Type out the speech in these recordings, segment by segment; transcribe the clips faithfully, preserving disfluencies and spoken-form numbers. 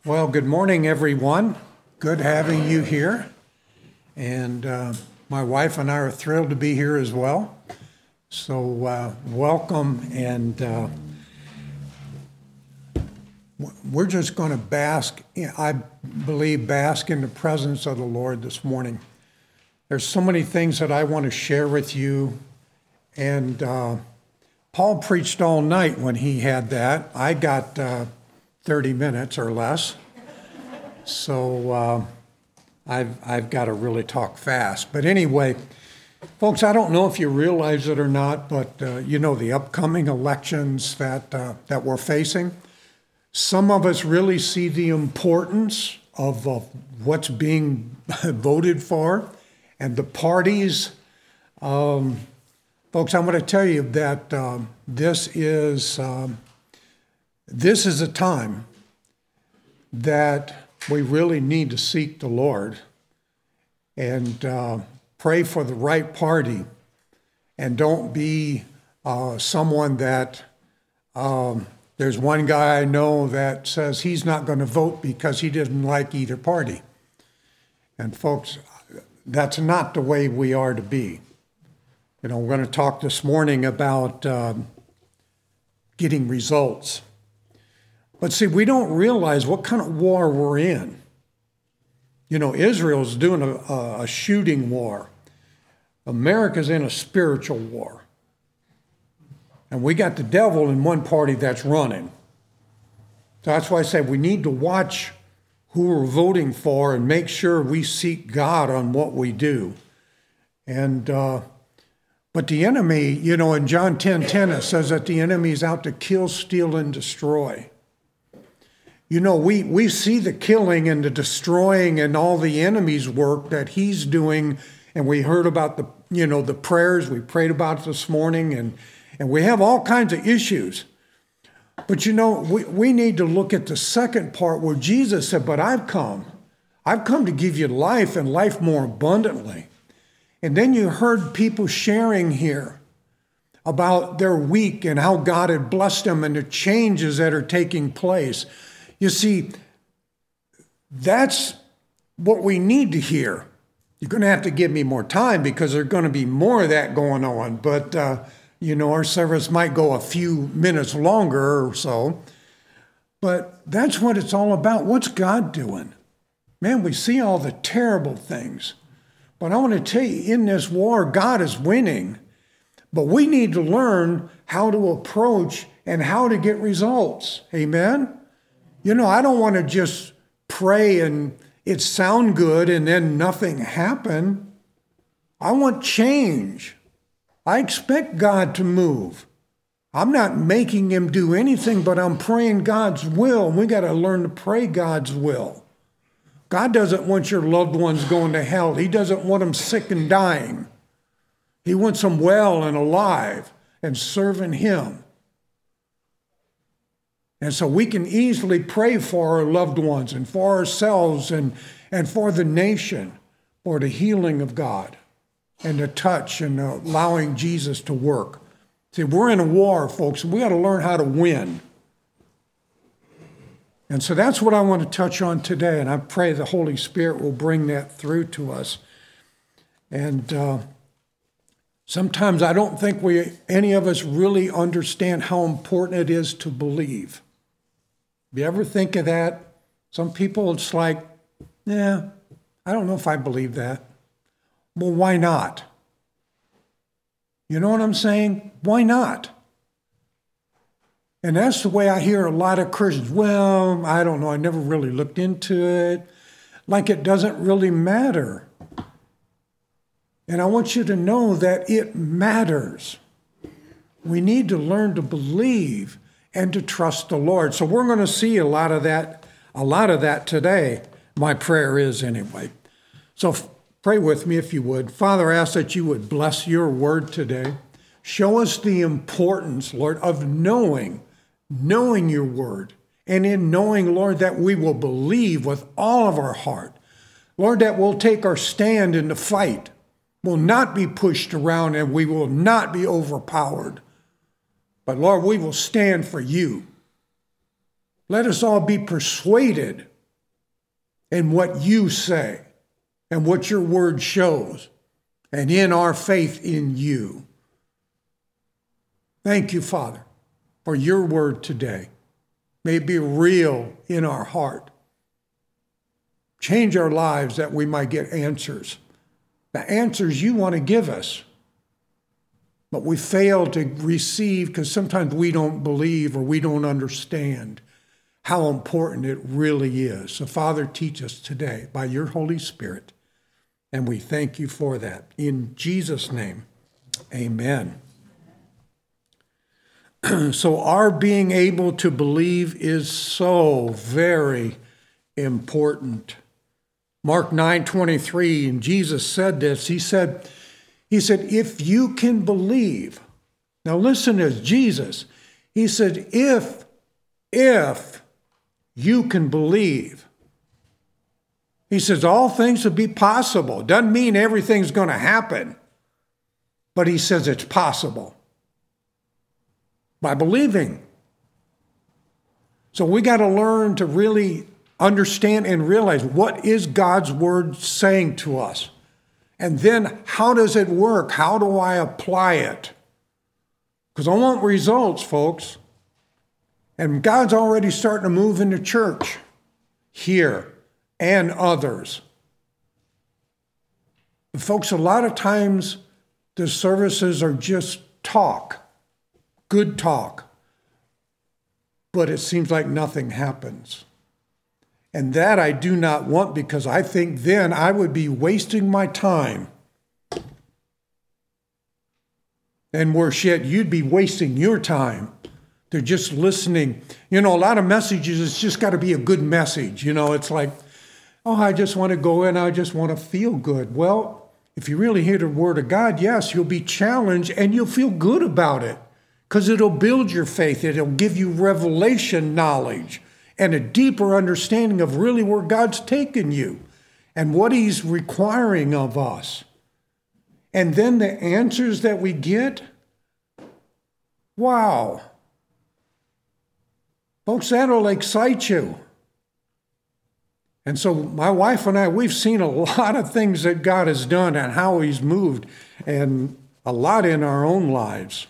Well, good morning, everyone. Good having you here. And uh, my wife and I are thrilled to be here as well. So uh, welcome, and uh, we're just going to bask, I believe, bask in the presence of the Lord this morning. There's so many things that I want to share with you, and uh, Paul preached all night when he had that. I got uh, thirty minutes or less, so uh, I've, I've got to really talk fast. But anyway, folks, I don't know if you realize it or not, but uh, you know the upcoming elections that uh, that we're facing. Some of us really see the importance of uh, what's being voted for and the parties. Um, folks, I'm going to tell you that um, this is um, this is a time that we really need to seek the Lord and uh, pray for the right party, and don't be uh, someone that um, there's one guy I know that says he's not going to vote because he didn't like either party. And folks, that's not the way we are to be. You know, we're going to talk this morning about um, getting results. But see, we don't realize what kind of war we're in. You know, Israel's doing a, a shooting war. America's in a spiritual war. And we got the devil in one party that's running. So that's why I say we need to watch who we're voting for and make sure we seek God on what we do. And uh, but the enemy, you know, in John ten ten, it says that the enemy is out to kill, steal, and destroy. You know, we, we see the killing and the destroying and all the enemy's work that he's doing. And we heard about the, you know, the prayers we prayed about this morning, and, and we have all kinds of issues. But, you know, we, we need to look at the second part where Jesus said, but I've come. I've come to give you life and life more abundantly. And then you heard people sharing here about their week and how God had blessed them and the changes that are taking place. You see, that's what we need to hear. You're going to have to give me more time because there's going to be more of that going on. But, uh, you know, our service might go a few minutes longer or so. But that's what it's all about. What's God doing? Man, we see all the terrible things. But I want to tell you, in this war, God is winning. But we need to learn how to approach and how to get results. Amen? You know, I don't want to just pray and it sound good and then nothing happen. I want change. I expect God to move. I'm not making him do anything, but I'm praying God's will. We got to learn to pray God's will. God doesn't want your loved ones going to hell. He doesn't want them sick and dying. He wants them well and alive and serving him. And so we can easily pray for our loved ones and for ourselves and, and for the nation, for the healing of God and the touch and allowing Jesus to work. See, we're in a war, folks. We got to learn how to win. And so that's what I want to touch on today. And I pray the Holy Spirit will bring that through to us. And uh, sometimes I don't think we, any of us really understand how important it is to believe. You ever think of that? Some people, it's like, yeah, I don't know if I believe that. Well, why not? You know what I'm saying? Why not? And that's the way I hear a lot of Christians. Well, I don't know. I never really looked into it. Like it doesn't really matter. And I want you to know that it matters. We need to learn to believe and to trust the Lord. So we're going to see a lot of that, a lot of that today. My prayer is anyway. So f- pray with me if you would. Father, I ask that you would bless your word today. Show us the importance, Lord, of knowing, knowing your word. And in knowing, Lord, that we will believe with all of our heart. Lord, that we'll take our stand in the fight. We'll not be pushed around and we will not be overpowered. But Lord, we will stand for you. Let us all be persuaded in what you say and what your word shows, and in our faith in you. Thank you, Father, for your word today. May it be real in our heart. Change our lives that we might get answers. The answers you want to give us. But we fail to receive because sometimes we don't believe or we don't understand how important it really is. So, Father, teach us today by your Holy Spirit. And we thank you for that. In Jesus' name, amen. So our being able to believe is so very important. Mark nine twenty-three, and Jesus said this. He said, he said, if you can believe. Now listen to Jesus. He said, if, if you can believe. He says, all things will be possible. Doesn't mean everything's going to happen. But he says it's possible. By believing. So we got to learn to really understand and realize what is God's word saying to us. And then how does it work? How do I apply it? Because I want results, folks. And God's already starting to move in the church here and others. But folks, a lot of times the services are just talk. Good talk, but it seems like nothing happens. And that I do not want, because I think then I would be wasting my time. And worse yet, you'd be wasting your time to just listening. You know, a lot of messages, it's just got to be a good message. You know, it's like, oh, I just want to go in, I just want to feel good. Well, if you really hear the word of God, yes, you'll be challenged and you'll feel good about it. Because it'll build your faith. It'll give you revelation knowledge and a deeper understanding of really where God's taken you and what he's requiring of us. And then the answers that we get, wow. Folks, that'll excite you. And so my wife and I, we've seen a lot of things that God has done and how he's moved, and a lot in our own lives.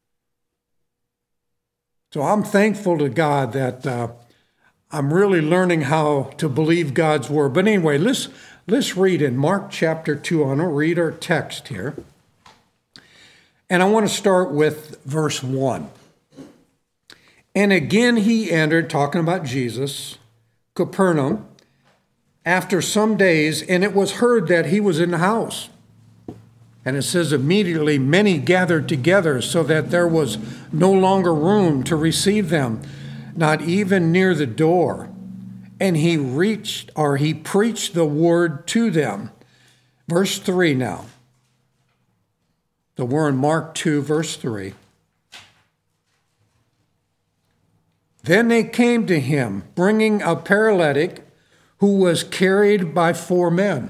So I'm thankful to God that uh, I'm really learning how to believe God's word. But anyway, let's let's read in Mark chapter two. I'm going to read our text here. And I want to start with verse one. And again he entered, talking about Jesus, Capernaum, after some days, and it was heard that he was in the house. And it says, immediately many gathered together so that there was no longer room to receive them, not even near the door. And he reached, or he preached the word to them. Verse three now. So we're in Mark two, verse three. Then they came to him, bringing a paralytic who was carried by four men.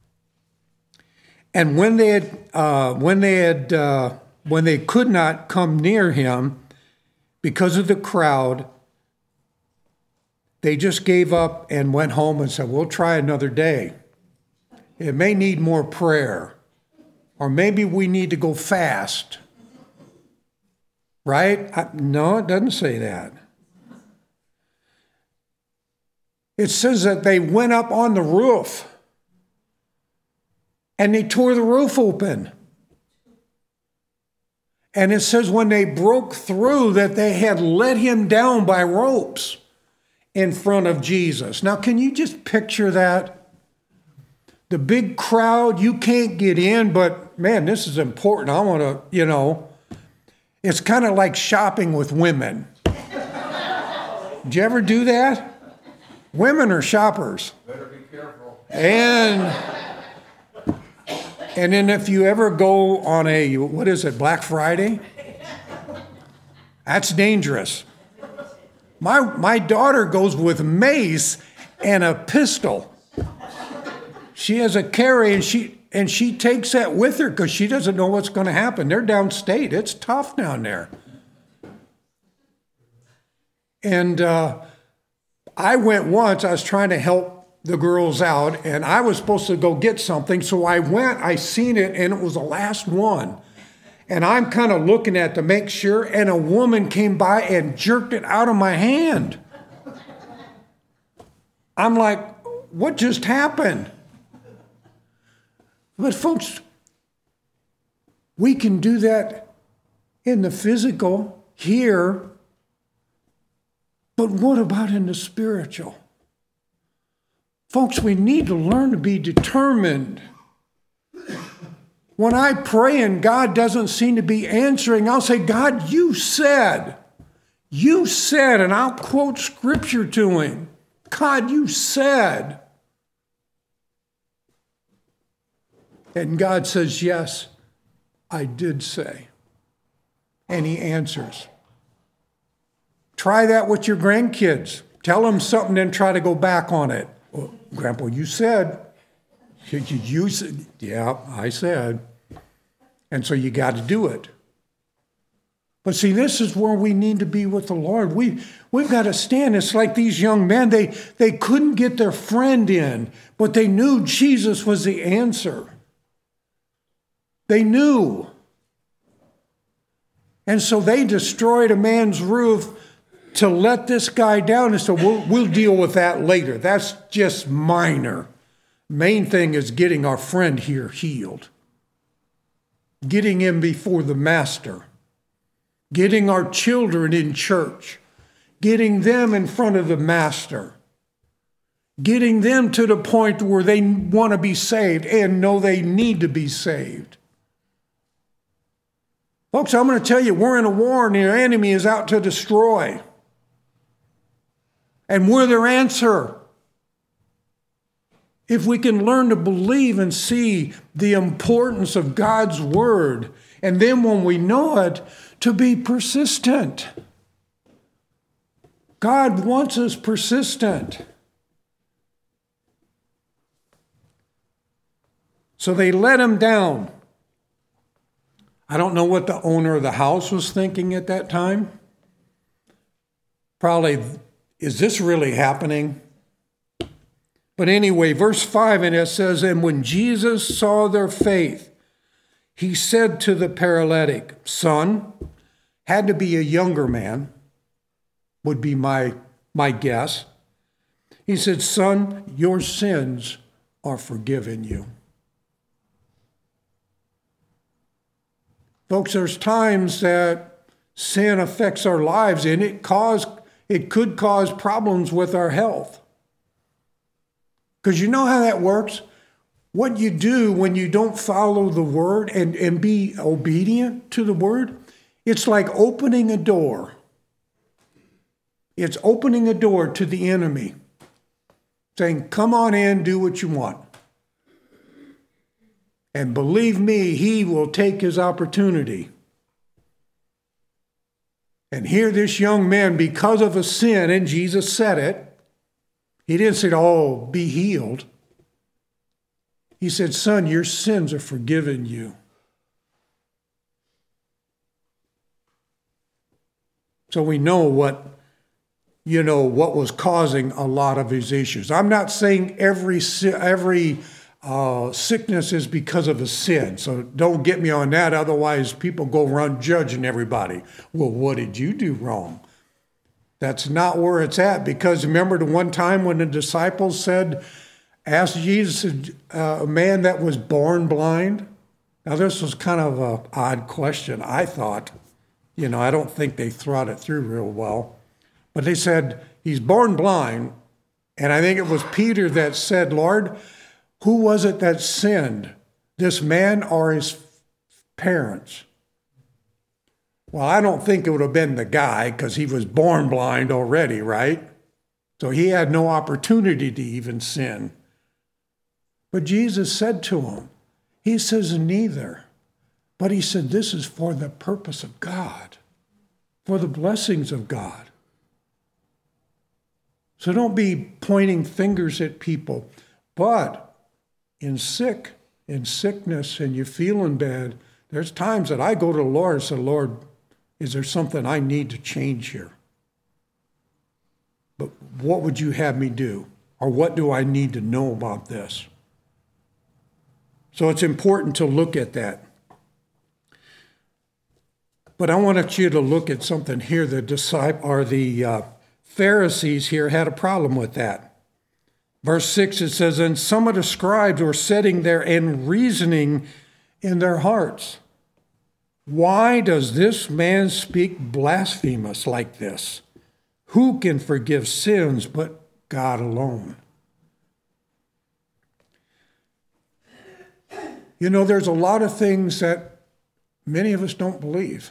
And when they had, uh, when they had, uh, when they could not come near him because of the crowd, they just gave up and went home and said, "We'll try another day. It may need more prayer, or maybe we need to go fast." Right? I, no, it doesn't say that. It says that they went up on the roof. And they tore the roof open. And it says when they broke through that they had let him down by ropes in front of Jesus. Now, can you just picture that? The big crowd, you can't get in, but man, this is important. I want to, you know, it's kind of like shopping with women. Did you ever do that? Women are shoppers. Better be careful. And... And then if you ever go on a, what is it, Black Friday? That's dangerous. My my daughter goes with mace and a pistol. She has a carry, and she and she takes that with her because she doesn't know what's going to happen. They're downstate. It's tough down there. And uh, I went once. I was trying to help the girls out, and I was supposed to go get something. So I went, I seen it, and it was the last one. And I'm kind of looking at to make sure, and a woman came by and jerked it out of my hand. I'm like, what just happened? But folks, we can do that in the physical, here, but what about in the spiritual? Folks, we need to learn to be determined. When I pray and God doesn't seem to be answering, I'll say, God, you said, you said, and I'll quote scripture to him. God, you said. And God says, yes, I did say. And he answers. Try that with your grandkids. Tell them something, then try to go back on it. Well, Grandpa, you said. You, you said. Yeah, I said. And so you got to do it. But see, this is where we need to be with the Lord. We, we've got to stand. It's like these young men, they, they couldn't get their friend in, but they knew Jesus was the answer. They knew. And so they destroyed a man's roof to let this guy down and said, we'll, we'll deal with that later. That's just minor. Main thing is getting our friend here healed. Getting him before the master. Getting our children in church. Getting them in front of the master. Getting them to the point where they want to be saved and know they need to be saved. Folks, I'm going to tell you, we're in a war and the enemy is out to destroy. And we're their answer. If we can learn to believe and see the importance of God's word, and then when we know it, to be persistent. God wants us persistent. So they let him down. I don't know what the owner of the house was thinking at that time. Probably, is this really happening? But anyway, verse five, and it says, and when Jesus saw their faith, he said to the paralytic, son, had to be a younger man, would be my, my guess. He said, son, your sins are forgiven you. Folks, there's times that sin affects our lives, and it cause, it could cause problems with our health. Because you know how that works? What you do when you don't follow the word and, and be obedient to the word, it's like opening a door. It's opening a door to the enemy, saying, come on in, do what you want. And believe me, he will take his opportunity. And here this young man, because of a sin, and Jesus said it, he didn't say, oh, be healed. He said, son, your sins are forgiven you. So we know what, you know, what was causing a lot of his issues. I'm not saying every every uh, sickness is because of a sin. So don't get me on that. Otherwise, people go around judging everybody. Well, what did you do wrong? That's not where it's at. Because remember the one time when the disciples said, asked Jesus, uh, a man that was born blind? Now, this was kind of an odd question, I thought. You know, I don't think they thought it through real well. But they said, he's born blind. And I think it was Peter that said, Lord, who was it that sinned, this man or his parents? Well, I don't think it would have been the guy because he was born blind already, right? So he had no opportunity to even sin. But Jesus said to him, he says, neither. But he said, this is for the purpose of God, for the blessings of God. So don't be pointing fingers at people. But in sick, in sickness, and you're feeling bad, there's times that I go to the Lord and say, Lord, is there something I need to change here? But what would you have me do? Or what do I need to know about this? So it's important to look at that. But I wanted you to look at something here. The disciple or the uh, Pharisees here had a problem with that. Verse six, it says, and some of the scribes were sitting there and reasoning in their hearts. Why does this man speak blasphemous like this? Who can forgive sins but God alone? You know, there's a lot of things that many of us don't believe.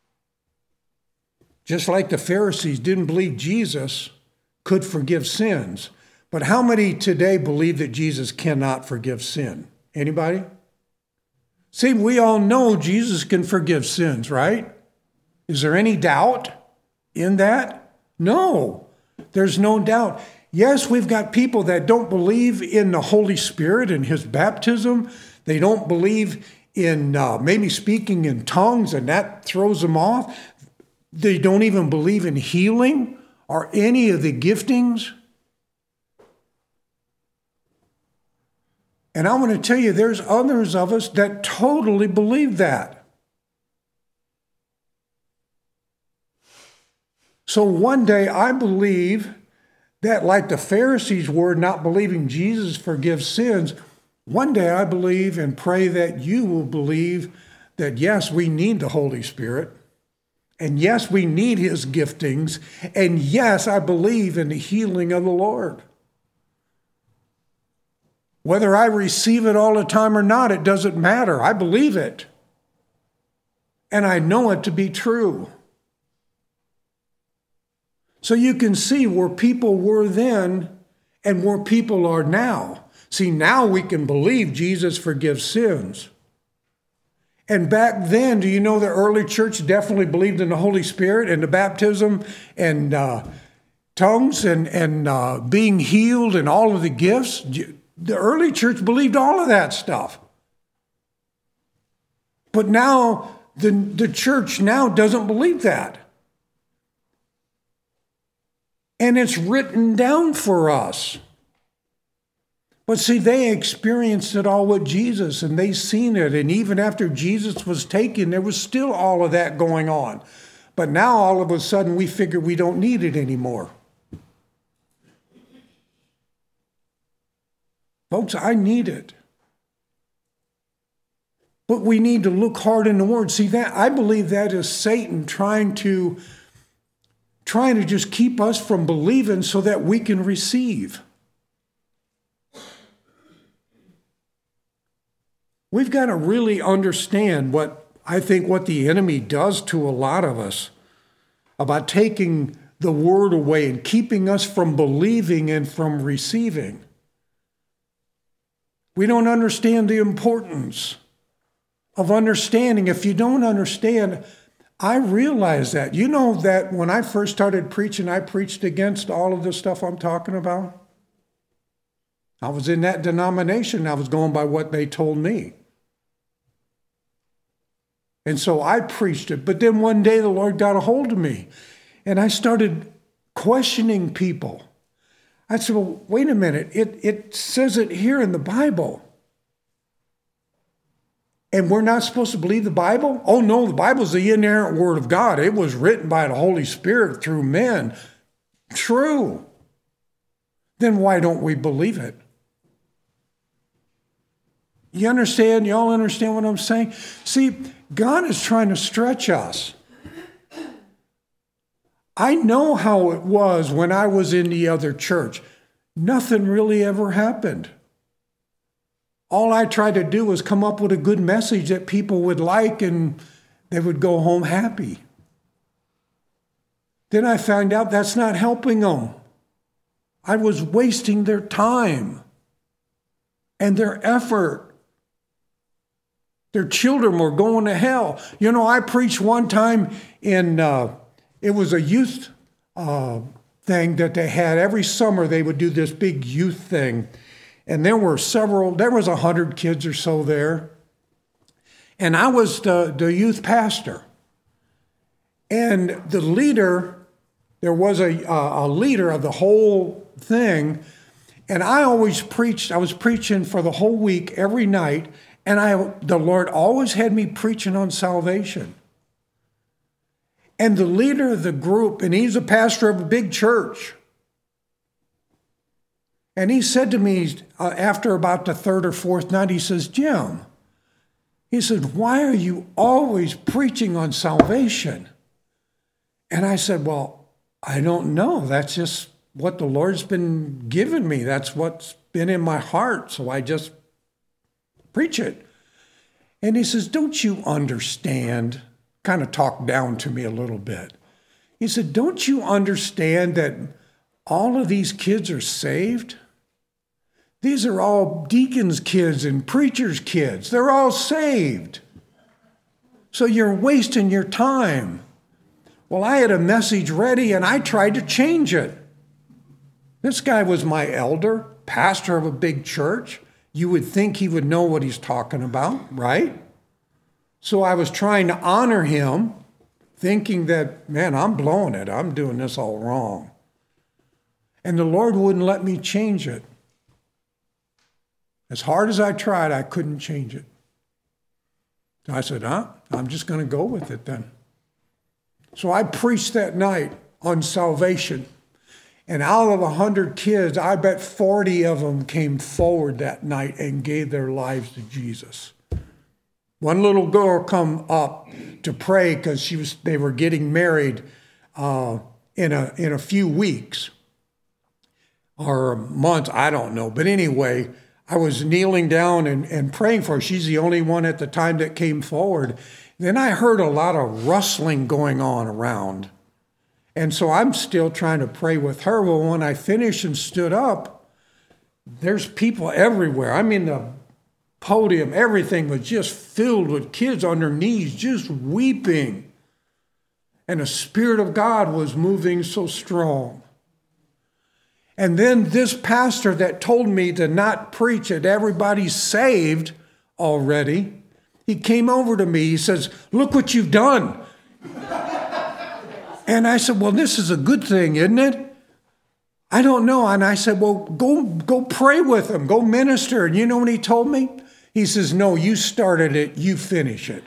Just like the Pharisees didn't believe Jesus could forgive sins. But how many today believe that Jesus cannot forgive sin? Anybody? See, we all know Jesus can forgive sins, right? Is there any doubt in that? No, there's no doubt. Yes, we've got people that don't believe in the Holy Spirit and his baptism. They don't believe in uh, maybe speaking in tongues, and that throws them off. They don't even believe in healing or any of the giftings. And I want to tell you, there's others of us that totally believe that. So one day I believe that, like the Pharisees were not believing Jesus forgives sins, one day I believe and pray that you will believe that, yes, we need the Holy Spirit. And yes, we need his giftings. And yes, I believe in the healing of the Lord. Whether I receive it all the time or not, it doesn't matter. I believe it. And I know it to be true. So you can see where people were then and where people are now. See, now we can believe Jesus forgives sins. And back then, do you know the early church definitely believed in the Holy Spirit and the baptism and uh, tongues and, and uh, being healed and all of the gifts? The early church believed all of that stuff. But now, the, the church now doesn't believe that. And it's written down for us. But see, they experienced it all with Jesus, and they seen it. And even after Jesus was taken, there was still all of that going on. But now, all of a sudden, we figure we don't need it anymore. Folks, I need it. But we need to look hard in the Word. See, that I believe that is Satan trying to, trying to just keep us from believing so that we can receive. We've got to really understand what I think what the enemy does to a lot of us about taking the Word away and keeping us from believing and from receiving. We don't understand the importance of understanding. If you don't understand, I realize that. You know that when I first started preaching, I preached against all of the stuff I'm talking about. I was in that denomination. I was going by what they told me. And so I preached it. But then one day the Lord got a hold of me. And I started questioning people. I said, well, wait a minute. It, it says it here in the Bible. And we're not supposed to believe the Bible? Oh, no, the Bible's the inerrant word of God. It was written by the Holy Spirit through men. True. Then why don't we believe it? You understand? Y'all understand what I'm saying? See, God is trying to stretch us. I know how it was when I was in the other church. Nothing really ever happened. All I tried to do was come up with a good message that people would like, and they would go home happy. Then I found out that's not helping them. I was wasting their time and their effort. Their children were going to hell. You know, I preached one time in, uh, it was a youth uh, thing that they had. Every summer they would do this big youth thing. And there were several, there was a hundred kids or so there. And I was the, the youth pastor. And the leader, there was a, a leader of the whole thing. And I always preached, I was preaching for the whole week, every night, and I, the Lord always had me preaching on salvation. And the leader of the group, and he's a pastor of a big church, and he said to me uh, after about the third or fourth night, he says, Jim, he said, why are you always preaching on salvation? And I said, well, I don't know. That's just what the Lord's been giving me. That's what's been in my heart. So I just preach it. And he says, don't you understand? Kind of talked down to me a little bit. He said, don't you understand that all of these kids are saved? These are all deacons' kids and preachers' kids. They're all saved. So you're wasting your time. Well, I had a message ready and I tried to change it. This guy was my elder, pastor of a big church. You would think he would know what he's talking about, right? So I was trying to honor him, thinking that, man, I'm blowing it. I'm doing this all wrong. And the Lord wouldn't let me change it. As hard as I tried, I couldn't change it. So I said, huh? I'm just going to go with it then. So I preached that night on salvation. And out of a hundred kids, I bet forty of them came forward that night and gave their lives to Jesus. One little girl come up to pray because she was they were getting married uh, in a in a few weeks or months, I don't know. But anyway, I was kneeling down and, and praying for her. She's the only one at the time that came forward. Then I heard a lot of rustling going on around. And so I'm still trying to pray with her. Well, when I finished and stood up, there's people everywhere. I mean, the podium, everything was just filled with kids on their knees, just weeping. And the Spirit of God was moving so strong. And then this pastor that told me to not preach it, everybody's saved already, he came over to me. He says, look what you've done. And I said, well, this is a good thing, isn't it? I don't know. And I said, well, go, go pray with them. Go minister. And you know what he told me? He says, no, you started it. You finish it.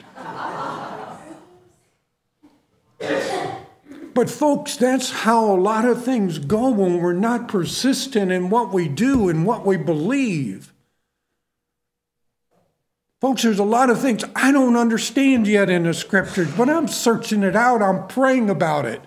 But folks, that's how a lot of things go when we're not persistent in what we do and what we believe. Folks, there's a lot of things I don't understand yet in the scriptures, but I'm searching it out. I'm praying about it.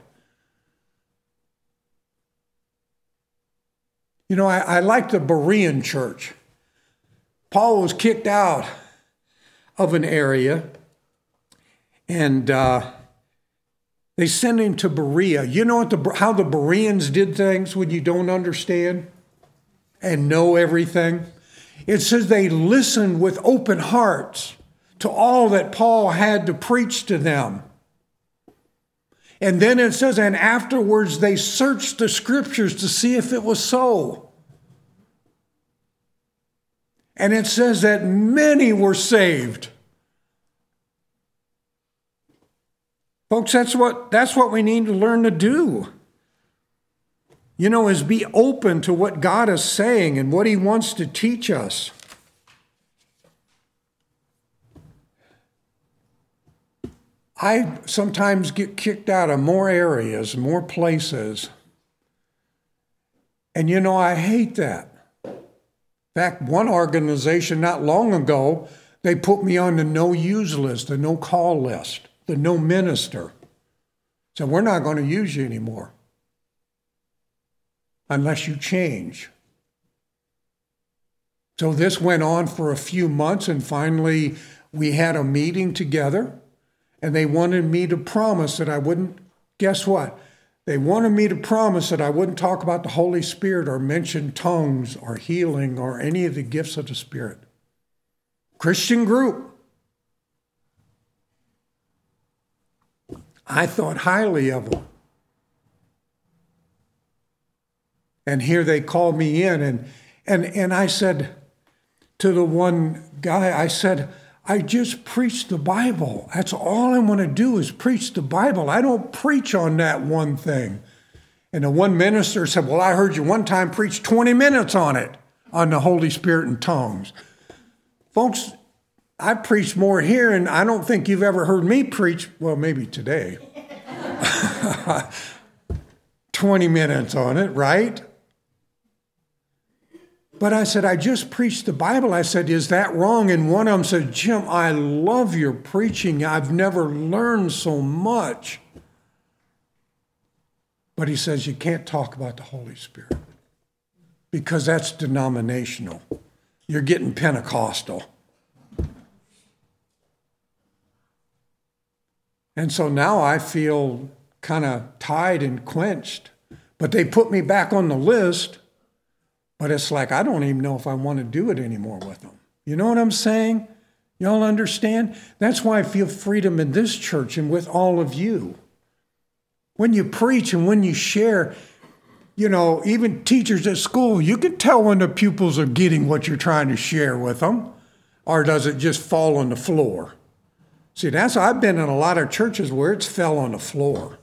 You know, I, I like the Berean church. Paul was kicked out of an area, and uh, they sent him to Berea. You know what the, how the Bereans did things when you don't understand and know everything? It says they listened with open hearts to all that Paul had to preach to them. And then it says, and afterwards they searched the scriptures to see if it was so. And it says that many were saved. Folks, that's what, that's what we need to learn to do. You know, is be open to what God is saying and what he wants to teach us. I sometimes get kicked out of more areas, more places. And you know, I hate that. In fact, one organization not long ago, they put me on the no-use list, the no-call list, the no minister. So we're not going to use you anymore unless you change. So this went on for a few months, and finally we had a meeting together, and they wanted me to promise that I wouldn't, guess what? They wanted me to promise that I wouldn't talk about the Holy Spirit or mention tongues or healing or any of the gifts of the Spirit. Christian group. I thought highly of them. And here they called me in, and and and I said to the one guy, I said, I just preach the Bible. That's all I want to do is preach the Bible. I don't preach on that one thing. And the one minister said, well, I heard you one time preach twenty minutes on it, on the Holy Spirit and tongues. Folks, I preach more here, and I don't think you've ever heard me preach, well, maybe today, twenty minutes on it, right? But I said, I just preached the Bible. I said, is that wrong? And one of them said, Jim, I love your preaching. I've never learned so much. But he says, you can't talk about the Holy Spirit because that's denominational. You're getting Pentecostal. And so now I feel kind of tied and quenched. But they put me back on the list. But it's like, I don't even know if I want to do it anymore with them. You know what I'm saying? Y'all understand? That's why I feel freedom in this church and with all of you. When you preach and when you share, you know, even teachers at school, you can tell when the pupils are getting what you're trying to share with them. Or does it just fall on the floor? See, that's, I've been in a lot of churches where it's fell on the floor.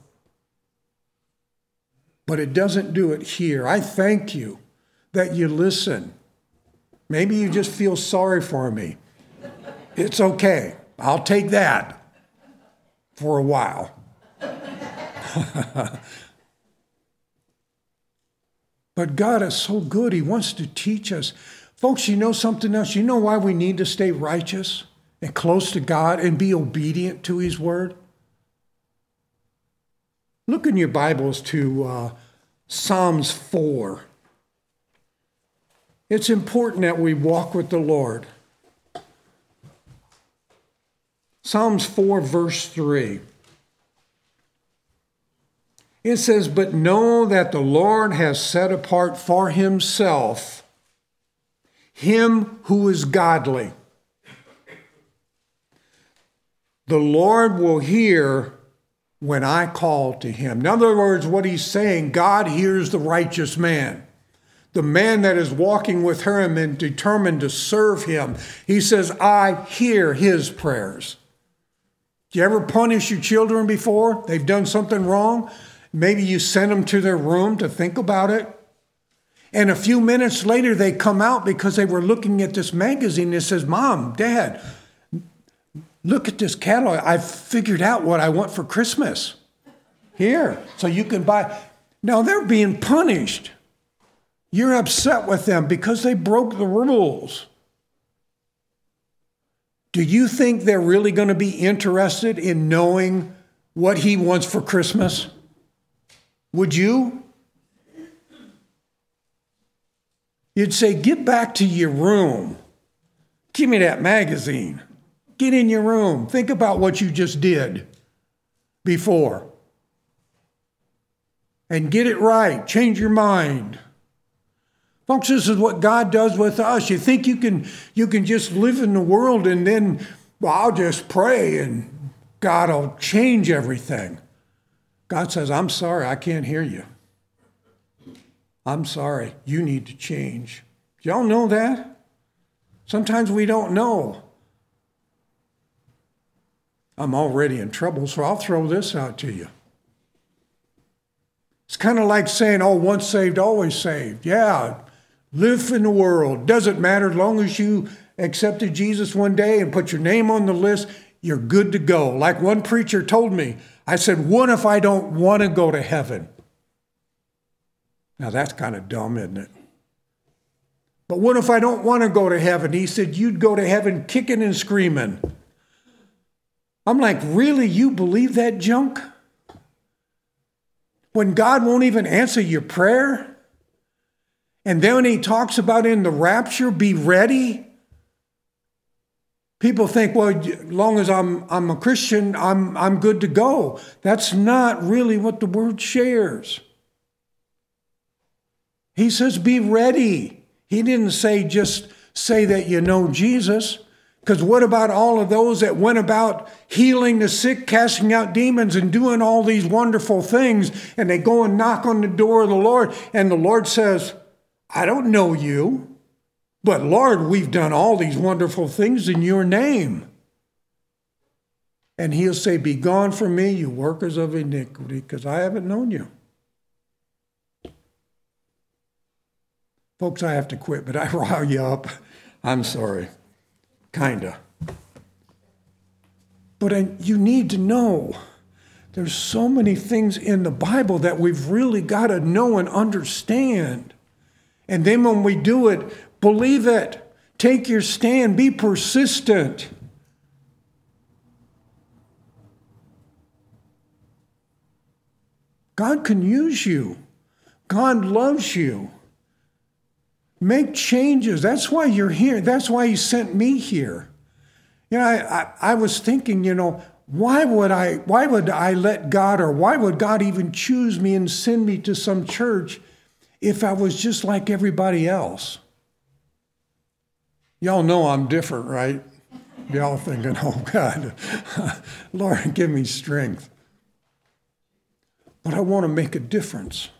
But it doesn't do it here. I thank you that you listen. Maybe you just feel sorry for me. It's okay. I'll take that for a while. But God is so good. He wants to teach us. Folks, you know something else? You know why we need to stay righteous and close to God and be obedient to His word? Look in your Bibles to uh, Psalms four. It's important that we walk with the Lord. Psalms four, verse three. It says, but know that the Lord has set apart for Himself him who is godly. The Lord will hear when I call to Him. In other words, what He's saying, God hears the righteous man. The man that is walking with Him and determined to serve Him. He says, I hear his prayers. Do you ever punish your children before? They've done something wrong. Maybe you send them to their room to think about it. And a few minutes later, they come out because they were looking at this magazine that says, Mom, Dad, look at this catalog. I've figured out what I want for Christmas. Here, so you can buy. Now they're being punished. You're upset with them because they broke the rules. Do you think they're really going to be interested in knowing what He wants for Christmas? Would you? You'd say, get back to your room. Give me that magazine. Get in your room. Think about what you just did before. And get it right. Change your mind. Folks, this is what God does with us. You think you can you can just live in the world and then, well, I'll just pray and God will change everything. God says, I'm sorry, I can't hear you. I'm sorry, you need to change. Y'all know that? Sometimes we don't know. I'm already in trouble, so I'll throw this out to you. It's kind of like saying, oh, once saved, always saved. Yeah. Live in the world. Doesn't matter as long as you accepted Jesus one day and put your name on the list, you're good to go. Like one preacher told me, I said, what if I don't want to go to heaven? Now that's kind of dumb, isn't it? But what if I don't want to go to heaven? He said, you'd go to heaven kicking and screaming. I'm like, really? You believe that junk? When God won't even answer your prayer? And then when He talks about in the rapture, be ready. People think, well, as long as I'm I'm a Christian, I'm I'm good to go. That's not really what the word shares. He says, be ready. He didn't say just say that you know Jesus. Because what about all of those that went about healing the sick, casting out demons, and doing all these wonderful things, and they go and knock on the door of the Lord, and the Lord says, I don't know you, but Lord, we've done all these wonderful things in your name. And He'll say, be gone from me, you workers of iniquity, because I haven't known you. Folks, I have to quit, but I rile you up. I'm sorry. Kinda. But I, you need to know there's so many things in the Bible that we've really got to know and understand. And then when we do it, believe it. Take your stand. Be persistent. God can use you. God loves you. Make changes. That's why you're here. That's why he sent me here. You know, I, I, I was thinking, you know, why would I, why would I let God, or why would God even choose me and send me to some church if I was just like everybody else? Y'all know I'm different, right? Y'all thinking, oh God, Lord, give me strength. But I want to make a difference.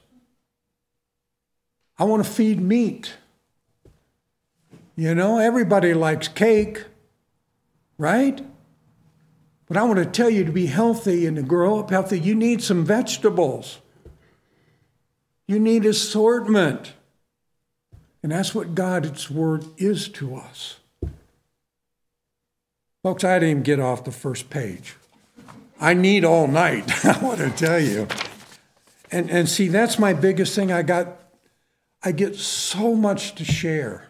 I want to feed meat. You know, everybody likes cake, right? But I want to tell you, to be healthy and to grow up healthy, you need some vegetables. You need assortment. And that's what God's word is to us. Folks, I didn't even get off the first page. I need all night, I want to tell you. And, and see, that's my biggest thing. I got, I get so much to share.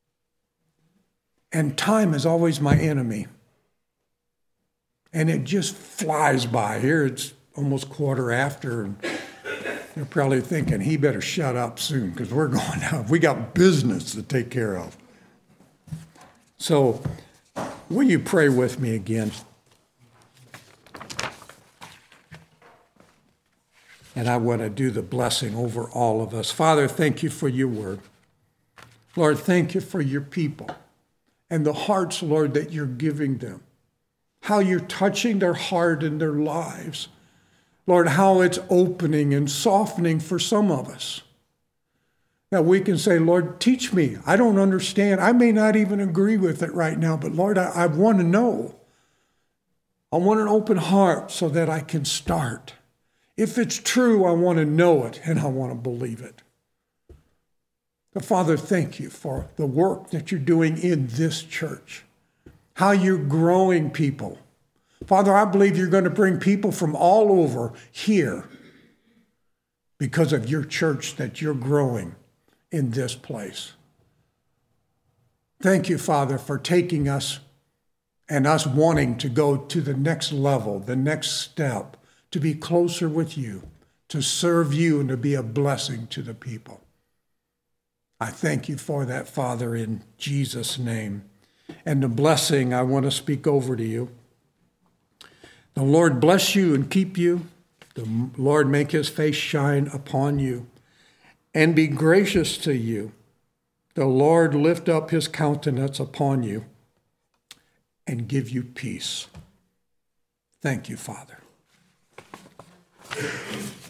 And time is always my enemy. And it just flies by. Here it's almost quarter after, and you're probably thinking, he better shut up soon, because we're going out. We got business to take care of. So, will you pray with me again? And I want to do the blessing over all of us. Father, thank you for your word. Lord, thank you for your people and the hearts, Lord, that you're giving them. How you're touching their heart and their lives. Lord, how it's opening and softening for some of us. That we can say, Lord, teach me. I don't understand. I may not even agree with it right now, but Lord, I, I want to know. I want an open heart so that I can start. If it's true, I want to know it and I want to believe it. But Father, thank you for the work that you're doing in this church. How you're growing people. Father, I believe you're going to bring people from all over here because of your church that you're growing in this place. Thank you, Father, for taking us and us wanting to go to the next level, the next step, to be closer with you, to serve you, and to be a blessing to the people. I thank you for that, Father, in Jesus' name. And the blessing I want to speak over to you. The Lord bless you and keep you. The Lord make his face shine upon you and be gracious to you. The Lord lift up his countenance upon you and give you peace. Thank you, Father.